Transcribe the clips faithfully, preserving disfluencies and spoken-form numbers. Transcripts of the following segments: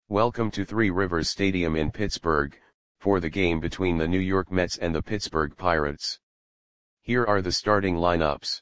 Welcome to Three Rivers Stadium in Pittsburgh, for the game between the New York Mets and the Pittsburgh Pirates. Here are the starting lineups.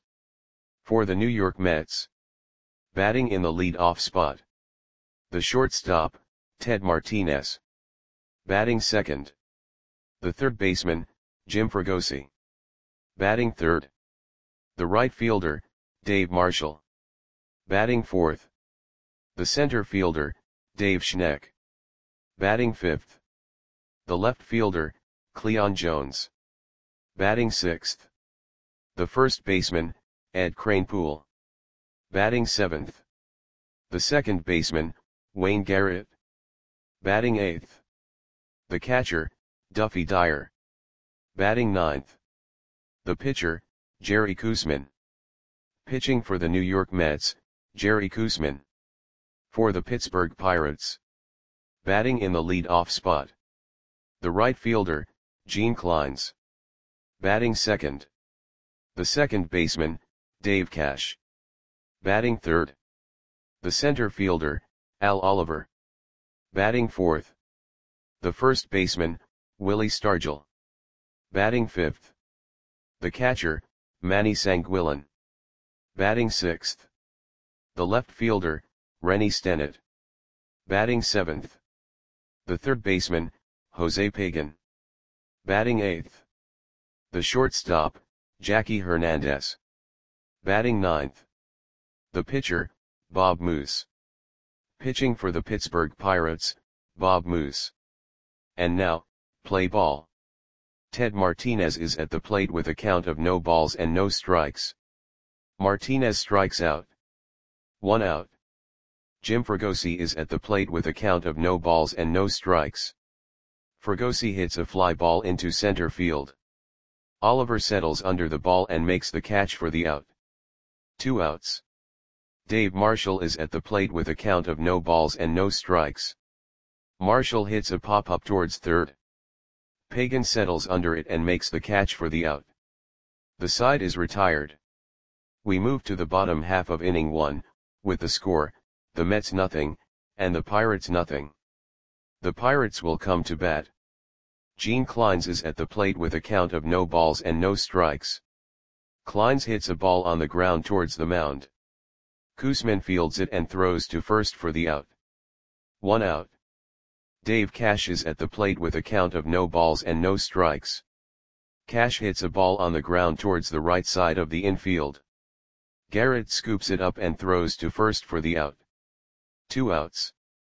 For the New York Mets. Batting in the lead-off spot. The shortstop, Ted Martinez. Batting second. The third baseman, Jim Fregosi. Batting third. The right fielder, Dave Marshall. Batting fourth. The center fielder, Dave Schneck. Batting fifth. The left fielder, Cleon Jones. Batting sixth. The first baseman, Ed Kranepool. Batting seventh. The second baseman, Wayne Garrett. Batting eighth. The catcher, Duffy Dyer. Batting ninth. The pitcher, Jerry Koosman. Pitching for the New York Mets, Jerry Koosman. For the Pittsburgh Pirates. Batting in the lead-off spot. The right fielder, Gene Clines. Batting second. The second baseman, Dave Cash. Batting third. The center fielder, Al Oliver. Batting fourth. The first baseman, Willie Stargell. Batting fifth. The catcher, Manny Sanguillen. Batting sixth. The left fielder, Rennie Stennett. Batting seventh. The third baseman, Jose Pagan. Batting eighth. The shortstop, Jackie Hernandez. Batting ninth. The pitcher, Bob Moose. Pitching for the Pittsburgh Pirates, Bob Moose. And now, play ball. Ted Martinez is at the plate with a count of no balls and no strikes. Martinez strikes out. One out. Jim Fregosi is at the plate with a count of no balls and no strikes. Fregosi hits a fly ball into center field. Oliver settles under the ball and makes the catch for the out. Two outs. Dave Marshall is at the plate with a count of no balls and no strikes. Marshall hits a pop-up towards third. Pagan settles under it and makes the catch for the out. The side is retired. We move to the bottom half of inning one, with the score, the Mets nothing, and the Pirates nothing. The Pirates will come to bat. Gene Clines is at the plate with a count of no balls and no strikes. Clines hits a ball on the ground towards the mound. Koosman fields it and throws to first for the out. One out. Dave Cash is at the plate with a count of no balls and no strikes. Cash hits a ball on the ground towards the right side of the infield. Garrett scoops it up and throws to first for the out. Two outs.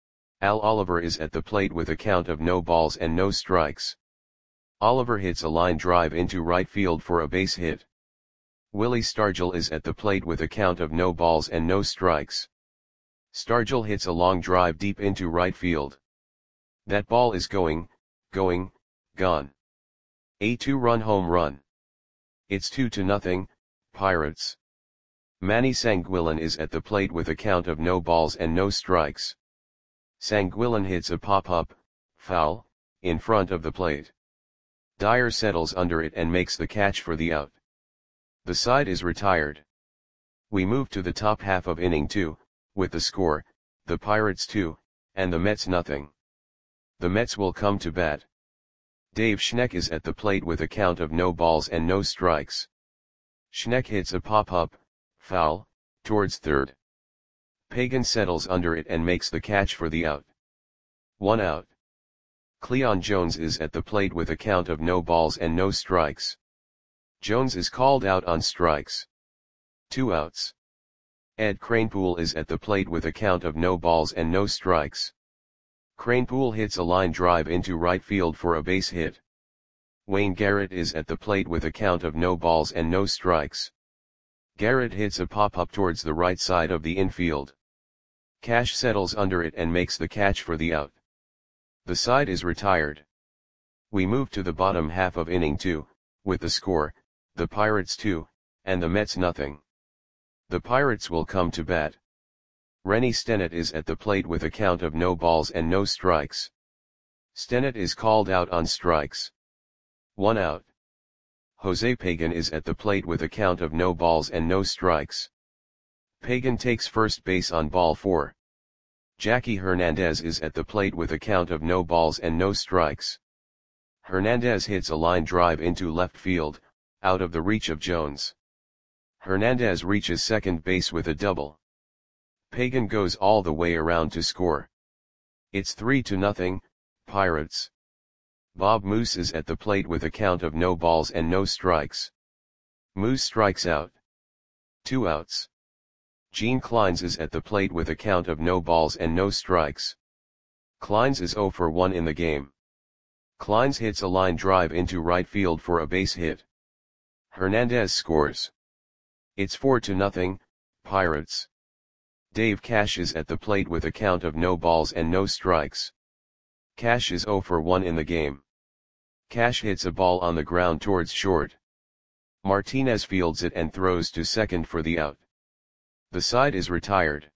Al Oliver is at the plate with a count of no balls and no strikes. Oliver hits a line drive into right field for a base hit. Willie Stargell is at the plate with a count of no balls and no strikes. Stargell hits a long drive deep into right field. That ball is going, going, gone. A two-run home run. It's two to nothing, Pirates. Manny Sanguillen is at the plate with a count of no balls and no strikes. Sanguillen hits a pop-up, foul, in front of the plate. Dyer settles under it and makes the catch for the out. The side is retired. We move to the top half of inning two, with the score, the Pirates two, and the Mets nothing. The Mets will come to bat. Dave Schneck is at the plate with a count of no balls and no strikes. Schneck hits a pop-up, foul, towards third. Pagan settles under it and makes the catch for the out. One out. Cleon Jones is at the plate with a count of no balls and no strikes. Jones is called out on strikes. Two outs. Ed Kranepool is at the plate with a count of no balls and no strikes. Kranepool hits a line drive into right field for a base hit. Wayne Garrett is at the plate with a count of no balls and no strikes. Garrett hits a pop-up towards the right side of the infield. Cash settles under it and makes the catch for the out. The side is retired. We move to the bottom half of inning two, with the score, the Pirates two, and the Mets nothing. The Pirates will come to bat. Rennie Stennett is at the plate with a count of no balls and no strikes. Stennett is called out on strikes. One out. Jose Pagan is at the plate with a count of no balls and no strikes. Pagan takes first base on ball four. Jackie Hernandez is at the plate with a count of no balls and no strikes. Hernandez hits a line drive into left field, out of the reach of Jones. Hernandez reaches second base with a double. Pagan goes all the way around to score. It's three to nothing, Pirates. Bob Moose is at the plate with a count of no balls and no strikes. Moose strikes out. Two outs. Gene Clines is at the plate with a count of no balls and no strikes. Clines is zero for one in the game. Clines hits a line drive into right field for a base hit. Hernandez scores. It's four to nothing, Pirates. Dave Cash is at the plate with a count of no balls and no strikes. Cash is zero for one in the game. Cash hits a ball on the ground towards short. Martinez fields it and throws to second for the out. The side is retired.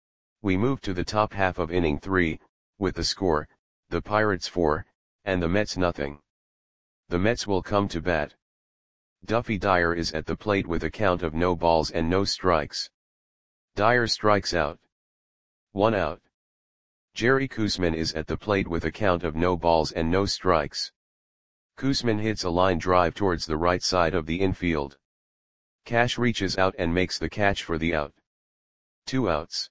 We move to the top half of inning three, with the score, the Pirates four, and the Mets nothing. The Mets will come to bat. Duffy Dyer is at the plate with a count of no balls and no strikes. Dyer strikes out. One out. Jerry Koosman is at the plate with a count of no balls and no strikes. Koosman hits a line drive towards the right side of the infield. Cash reaches out and makes the catch for the out. Two outs.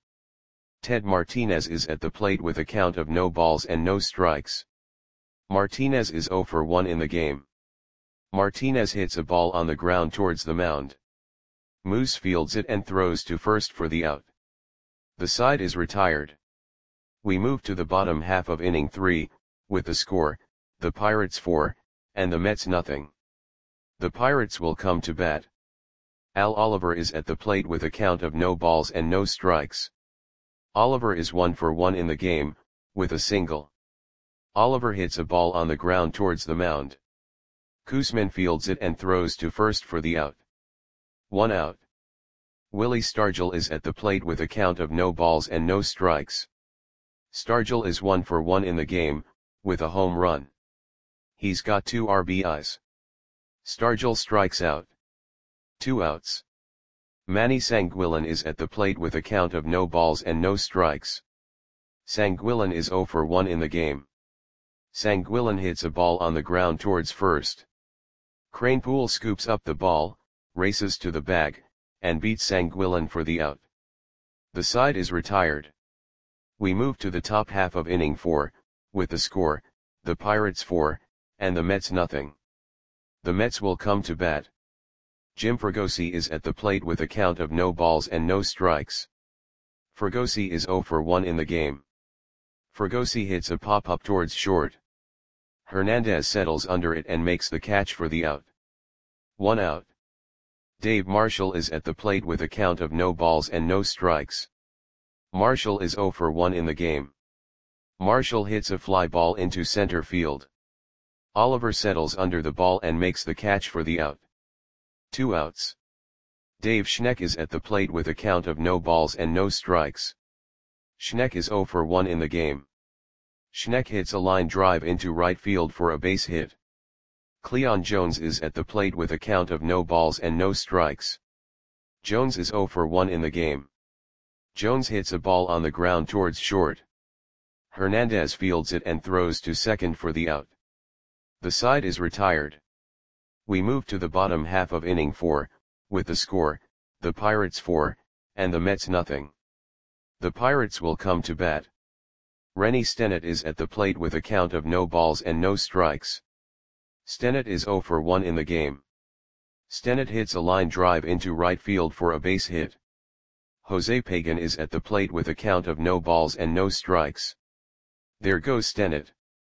Ted Martinez is at the plate with a count of no balls and no strikes. Martinez is zero for one in the game. Martinez hits a ball on the ground towards the mound. Moose fields it and throws to first for the out. The side is retired. We move to the bottom half of inning three, with the score, the Pirates four, and the Mets nothing. The Pirates will come to bat. Al Oliver is at the plate with a count of no balls and no strikes. Oliver is one for one in the game, with a single. Oliver hits a ball on the ground towards the mound. Koosman fields it and throws to first for the out. One out. Willie Stargell is at the plate with a count of no balls and no strikes. Stargell is one for one in the game, with a home run. He's got two R B Is. Stargell strikes out. Two outs. Manny Sanguillen is at the plate with a count of no balls and no strikes. Sanguillen is zero for one in the game. Sanguillen hits a ball on the ground towards first. Kranepool scoops up the ball, races to the bag, and beats Sanguillen for the out. The side is retired. We move to the top half of inning four, with the score, the Pirates four, and the Mets nothing. The Mets will come to bat. Jim Fregosi is at the plate with a count of no balls and no strikes. Fregosi is zero for one in the game. Fregosi hits a pop-up towards short. Hernandez settles under it and makes the catch for the out. One out. Dave Marshall is at the plate with a count of no balls and no strikes. Marshall is zero for one in the game. Marshall hits a fly ball into center field. Oliver settles under the ball and makes the catch for the out. Two outs. Dave Schneck is at the plate with a count of no balls and no strikes. Schneck is zero for one in the game. Schneck hits a line drive into right field for a base hit. Cleon Jones is at the plate with a count of no balls and no strikes. Jones is zero for one in the game. Jones hits a ball on the ground towards short. Hernandez fields it and throws to second for the out. The side is retired. We move to the bottom half of inning four, with the score, the Pirates four, and the Mets nothing. The Pirates will come to bat. Rennie Stennett is at the plate with a count of no balls and no strikes. Stennett is zero for one in the game. Stennett hits a line drive into right field for a base hit. Jose Pagan is at the plate with a count of no balls and no strikes. There goes Stennett.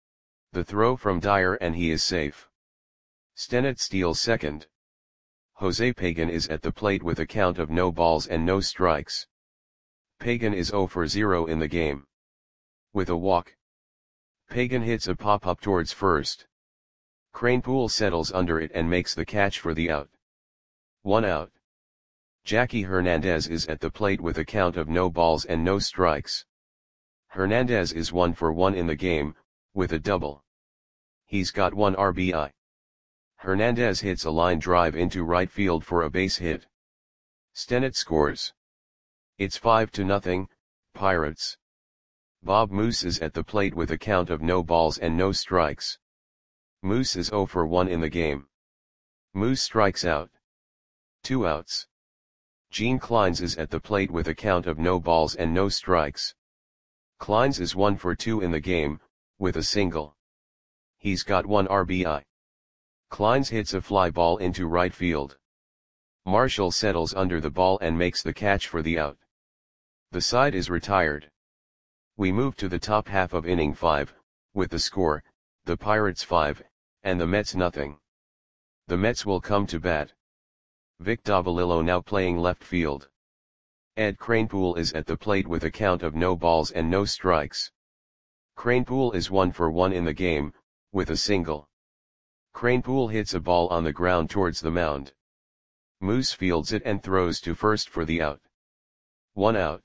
The throw from Dyer and he is safe. Stennett steals second. Jose Pagan is at the plate with a count of no balls and no strikes. Pagan is zero for zero in the game. With a walk. Pagan hits a pop-up towards first. Kranepool settles under it and makes the catch for the out. One out. Jackie Hernandez is at the plate with a count of no balls and no strikes. Hernandez is one for one in the game, with a double. He's got one R B I. Hernandez hits a line drive into right field for a base hit. Stennett scores. It's five to nothing, Pirates. Bob Moose is at the plate with a count of no balls and no strikes. Moose is zero for one in the game. Moose strikes out. Two outs. Gene Kleins is at the plate with a count of no balls and no strikes. Kleins is one for two in the game, with a single. He's got one R B I. Kleins hits a fly ball into right field. Marshall settles under the ball and makes the catch for the out. The side is retired. We move to the top half of inning five, with the score, the Pirates five, and the Mets nothing. The Mets will come to bat. Vic Davalillo now playing left field. Ed Kranepool is at the plate with a count of no balls and no strikes. Kranepool is one for one in the game, with a single. Kranepool hits a ball on the ground towards the mound. Moose fields it and throws to first for the out. One out.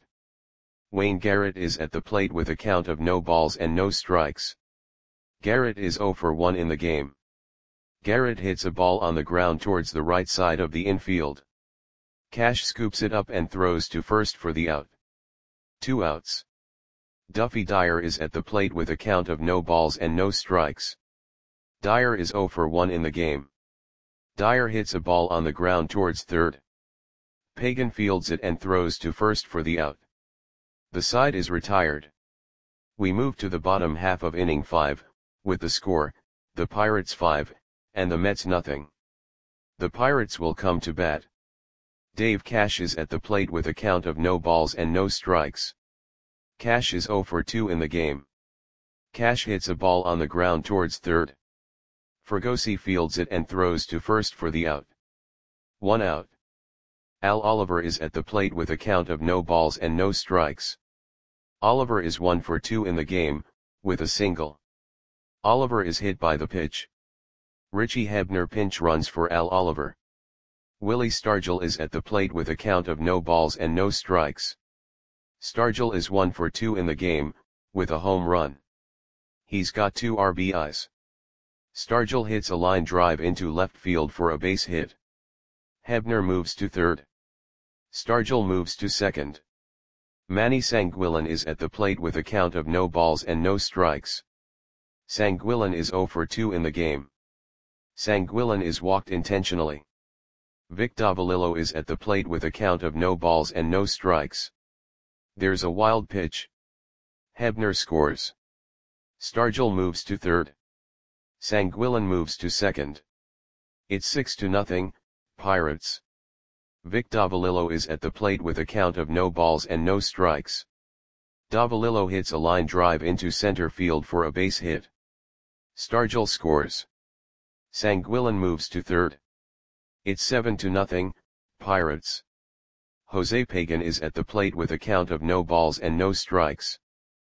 Wayne Garrett is at the plate with a count of no balls and no strikes. Garrett is zero for one in the game. Garrett hits a ball on the ground towards the right side of the infield. Cash scoops it up and throws to first for the out. Two outs. Duffy Dyer is at the plate with a count of no balls and no strikes. Dyer is zero for one in the game. Dyer hits a ball on the ground towards third. Pagan fields it and throws to first for the out. The side is retired. We move to the bottom half of inning five, with the score, the Pirates five, and the Mets nothing. The Pirates will come to bat. Dave Cash is at the plate with a count of no balls and no strikes. Cash is zero for two in the game. Cash hits a ball on the ground towards third. Fregosi fields it and throws to first for the out. One out. Al Oliver is at the plate with a count of no balls and no strikes. Oliver is one for two in the game, with a single. Oliver is hit by the pitch. Richie Hebner pinch runs for Al Oliver. Willie Stargell is at the plate with a count of no balls and no strikes. Stargell is one for two in the game, with a home run. He's got two R B Is. Stargell hits a line drive into left field for a base hit. Hebner moves to third. Stargell moves to second. Manny Sanguillen is at the plate with a count of no balls and no strikes. Sanguillen is zero for two in the game. Sanguillen is walked intentionally. Vic Davalillo is at the plate with a count of no balls and no strikes. There's a wild pitch. Hebner scores. Stargell moves to third. Sanguillen moves to second. It's six to nothing, Pirates. Vic Davalillo is at the plate with a count of no balls and no strikes. Davalillo hits a line drive into center field for a base hit. Stargell scores. Sanguillen moves to third. It's seven to nothing, Pirates. Jose Pagan is at the plate with a count of no balls and no strikes.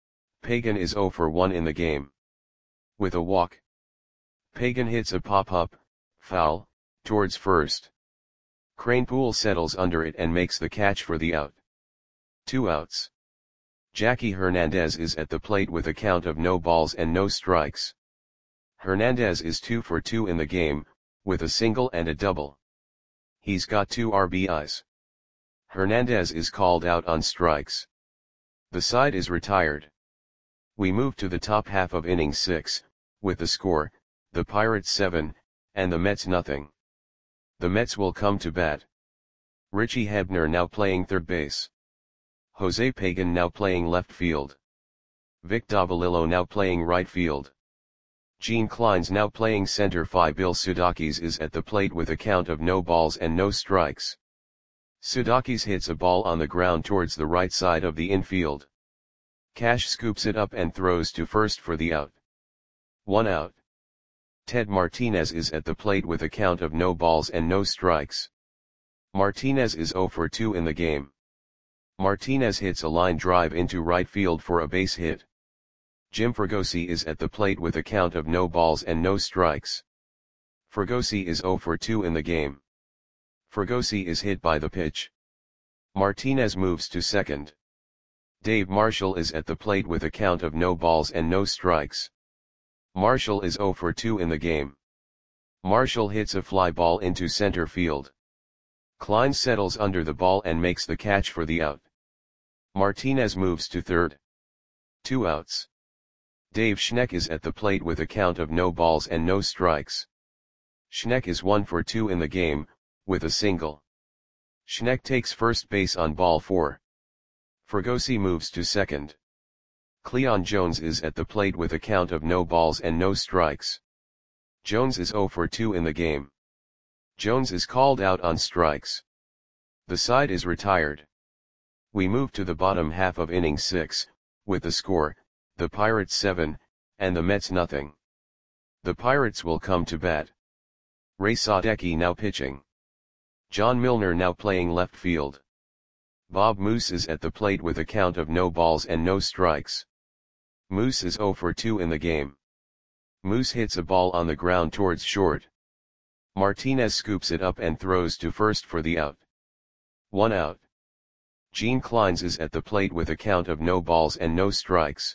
Pagan is zero for one in the game. With a walk. Pagan hits a pop-up, foul, towards first. Kranepool settles under it and makes the catch for the out. Two outs. Jackie Hernandez is at the plate with a count of no balls and no strikes. Hernandez is two for two in the game, with a single and a double. He's got two R B Is. Hernandez is called out on strikes. The side is retired. We move to the top half of inning six, with the score, the Pirates seven, and the Mets nothing. The Mets will come to bat. Richie Hebner now playing third base. Jose Pagan now playing left field. Vic Davalillo now playing right field. Gene Kleins now playing center. Five. Bill Sudakis is at the plate with a count of no balls and no strikes. Sudakis hits a ball on the ground towards the right side of the infield. Cash scoops it up and throws to first for the out. One out. Ted Martinez is at the plate with a count of no balls and no strikes. Martinez is zero for two in the game. Martinez hits a line drive into right field for a base hit. Jim Fregosi is at the plate with a count of no balls and no strikes. Fregosi is zero for two in the game. Fregosi is hit by the pitch. Martinez moves to second. Dave Marshall is at the plate with a count of no balls and no strikes. Marshall is zero for two in the game. Marshall hits a fly ball into center field. Klein settles under the ball and makes the catch for the out. Martinez moves to third. Two outs. Dave Schneck is at the plate with a count of no balls and no strikes. Schneck is one for two in the game, with a single. Schneck takes first base on ball four. Fregosi moves to second. Cleon Jones is at the plate with a count of no balls and no strikes. Jones is zero for two in the game. Jones is called out on strikes. The side is retired. We move to the bottom half of inning six, with the score, the Pirates seven, and the Mets nothing. The Pirates will come to bat. Ray Sadecki now pitching. John Milner now playing left field. Bob Moose is at the plate with a count of no balls and no strikes. Moose is zero for two in the game. Moose hits a ball on the ground towards short. Martinez scoops it up and throws to first for the out. One out. Gene Kleins is at the plate with a count of no balls and no strikes.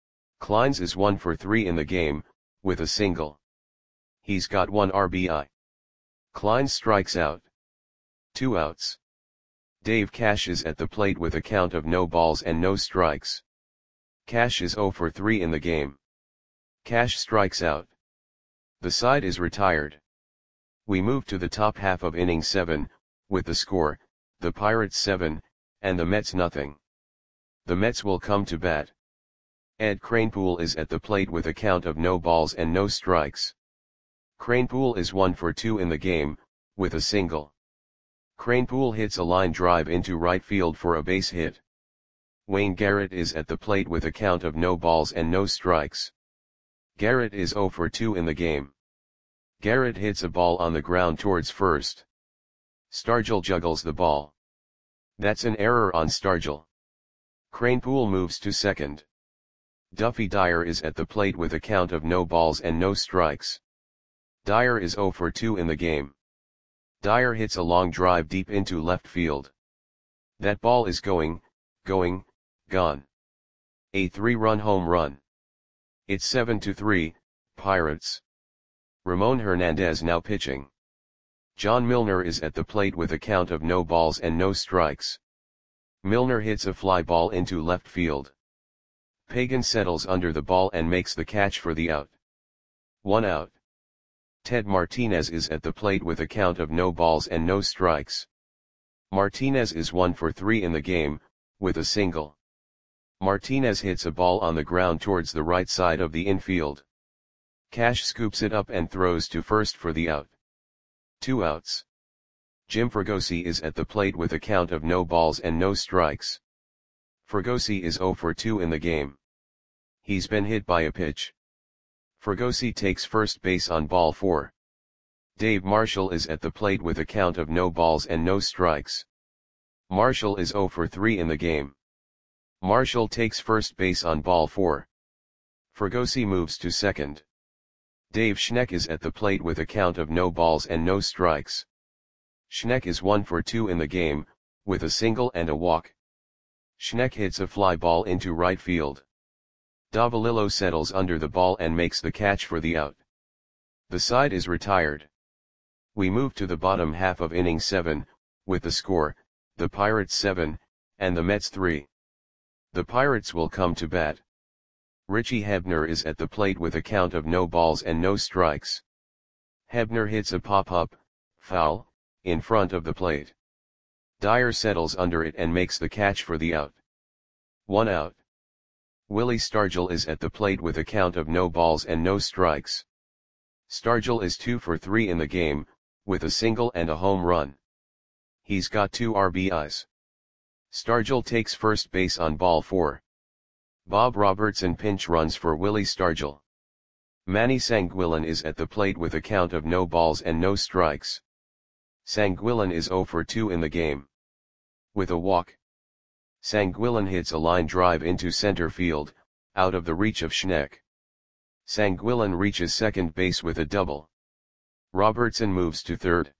Kleins is one for three in the game, with a single. He's got one R B I. Kleins strikes out. Two outs. Dave Cash is at the plate with a count of no balls and no strikes. Cash is zero for three in the game. Cash strikes out. The side is retired. We move to the top half of inning seven, with the score, the Pirates seven, and the Mets nothing. The Mets will come to bat. Ed Kranepool is at the plate with a count of no balls and no strikes. Kranepool is one for two in the game, with a single. Kranepool hits a line drive into right field for a base hit. Wayne Garrett is at the plate with a count of no balls and no strikes. Garrett is zero for two in the game. Garrett hits a ball on the ground towards first. Stargell juggles the ball. That's an error on Stargell. Kranepool moves to second. Duffy Dyer is at the plate with a count of no balls and no strikes. Dyer is zero for two in the game. Dyer hits a long drive deep into left field. That ball is going, going, gone. A three-run home run. It's seven to three, Pirates. Ramon Hernandez now pitching. John Milner is at the plate with a count of no balls and no strikes. Milner hits a fly ball into left field. Pagan settles under the ball and makes the catch for the out. One out. Ted Martinez is at the plate with a count of no balls and no strikes. Martinez is one for three in the game, with a single. Martinez hits a ball on the ground towards the right side of the infield. Cash scoops it up and throws to first for the out. Two outs. Jim Fregosi is at the plate with a count of no balls and no strikes. Fregosi is zero for two in the game. He's been hit by a pitch. Fregosi takes first base on ball four. Dave Marshall is at the plate with a count of no balls and no strikes. Marshall is zero for three in the game. Marshall takes first base on ball four. Fregosi moves to second. Dave Schneck is at the plate with a count of no balls and no strikes. Schneck is one for two in the game, with a single and a walk. Schneck hits a fly ball into right field. Davalillo settles under the ball and makes the catch for the out. The side is retired. We move to the bottom half of inning seven, with the score, the Pirates seven, and the Mets three. The Pirates will come to bat. Richie Hebner is at the plate with a count of no balls and no strikes. Hebner hits a pop-up, foul, in front of the plate. Dyer settles under it and makes the catch for the out. One out. Willie Stargell is at the plate with a count of no balls and no strikes. Stargell is two for three in the game, with a single and a home run. He's got two R B Is. Stargell takes first base on ball four. Bob Robertson pinch runs for Willie Stargell. Manny Sanguillen is at the plate with a count of no balls and no strikes. Sanguillen is zero for two in the game. With a walk. Sanguillen hits a line drive into center field, out of the reach of Schneck. Sanguillen reaches second base with a double. Robertson moves to third.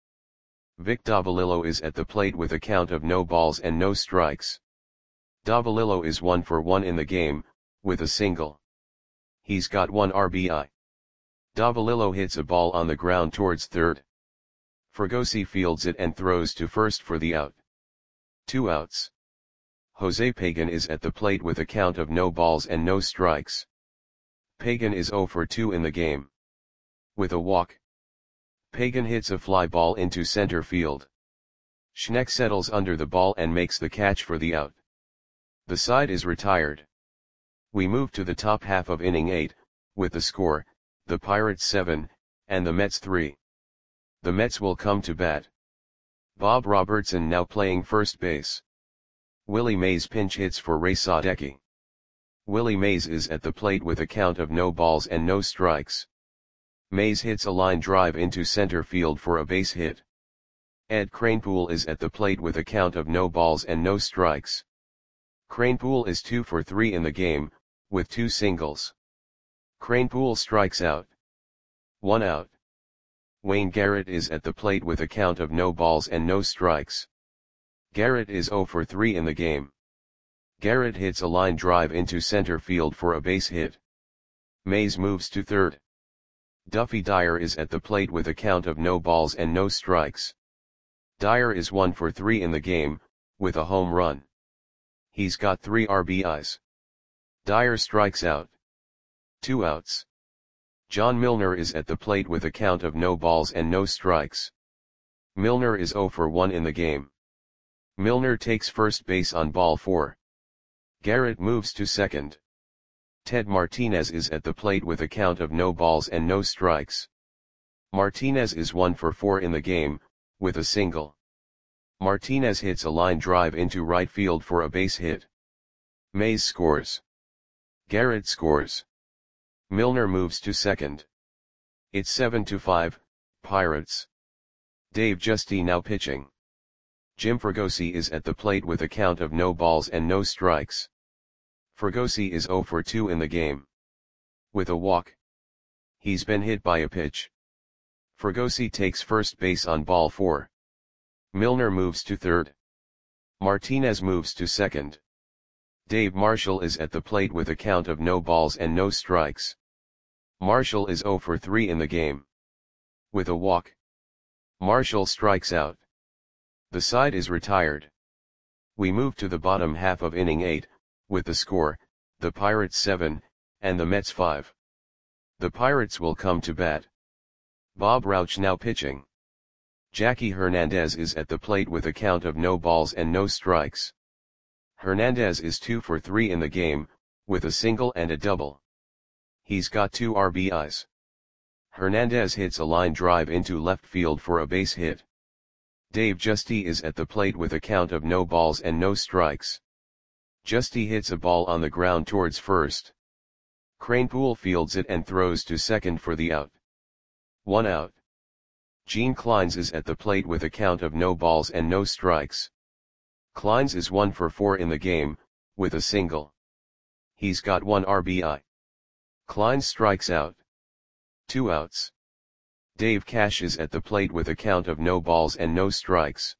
Vic Davalillo is at the plate with a count of no balls and no strikes. Davalillo is one for one in the game, with a single. He's got one R B I. Davalillo hits a ball on the ground towards third. Fregosi fields it and throws to first for the out. Two outs. Jose Pagan is at the plate with a count of no balls and no strikes. Pagan is zero for two in the game. With a walk, Pagan hits a fly ball into center field. Schneck settles under the ball and makes the catch for the out. The side is retired. We move to the top half of inning eight, with the score, the Pirates seven, and the Mets three. The Mets will come to bat. Bob Robertson now playing first base. Willie Mays pinch hits for Ray Sadecki. Willie Mays is at the plate with a count of no balls and no strikes. Mays hits a line drive into center field for a base hit. Ed Kranepool is at the plate with a count of no balls and no strikes. Kranepool is two for three in the game, with two singles. Kranepool strikes out. One out. Wayne Garrett is at the plate with a count of no balls and no strikes. Garrett is zero for three in the game. Garrett hits a line drive into center field for a base hit. Mays moves to third. Duffy Dyer is at the plate with a count of no balls and no strikes. Dyer is one for three in the game, with a home run. He's got three R B Is. Dyer strikes out. Two outs. John Milner is at the plate with a count of no balls and no strikes. Milner is zero for one in the game. Milner takes first base on ball four. Garrett moves to second. Ted Martinez is at the plate with a count of no balls and no strikes. Martinez is one for four in the game, with a single. Martinez hits a line drive into right field for a base hit. Mays scores. Garrett scores. Milner moves to second. It's seven to five, Pirates. Dave Giusti now pitching. Jim Fregosi is at the plate with a count of no balls and no strikes. Fregosi is zero for two in the game. With a walk. He's been hit by a pitch. Fregosi takes first base on ball four. Milner moves to third. Martinez moves to second. Dave Marshall is at the plate with a count of no balls and no strikes. Marshall is zero for three in the game. With a walk. Marshall strikes out. The side is retired. We move to the bottom half of inning eight, with the score, the Pirates seven, and the Mets five. The Pirates will come to bat. Bob Rauch now pitching. Jackie Hernandez is at the plate with a count of no balls and no strikes. Hernandez is two for three in the game, with a single and a double. He's got two R B Is. Hernandez hits a line drive into left field for a base hit. Dave Giusti is at the plate with a count of no balls and no strikes. Giusti hits a ball on the ground towards first. Kranepool fields it and throws to second for the out. One out. Gene Kleins is at the plate with a count of no balls and no strikes. Kleins is one for four in the game, with a single. He's got one R B I. Kleins strikes out. Two outs. Dave Cash is at the plate with a count of no balls and no strikes.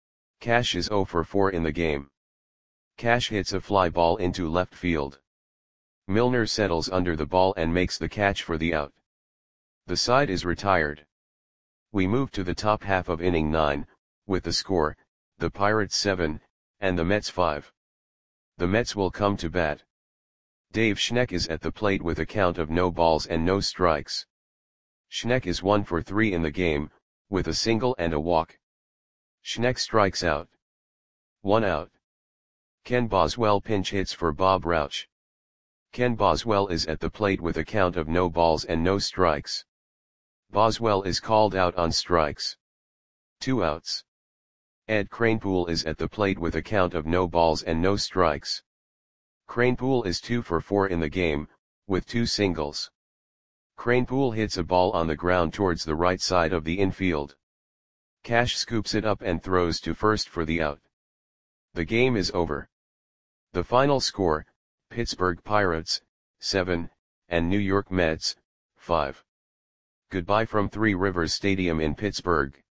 Cash is zero for four in the game. Cash hits a fly ball into left field. Milner settles under the ball and makes the catch for the out. The side is retired. We move to the top half of inning nine, with the score, the Pirates seven, and the Mets five. The Mets will come to bat. Dave Schneck is at the plate with a count of no balls and no strikes. Schneck is one for three in the game, with a single and a walk. Schneck strikes out. One out. Ken Boswell pinch hits for Bob Rauch. Ken Boswell is at the plate with a count of no balls and no strikes. Boswell is called out on strikes. Two outs. Ed Kranepool is at the plate with a count of no balls and no strikes. Kranepool is two for four in the game, with two singles. Kranepool hits a ball on the ground towards the right side of the infield. Cash scoops it up and throws to first for the out. The game is over. The final score, Pittsburgh Pirates, seven, and New York Mets, five. Goodbye from Three Rivers Stadium in Pittsburgh.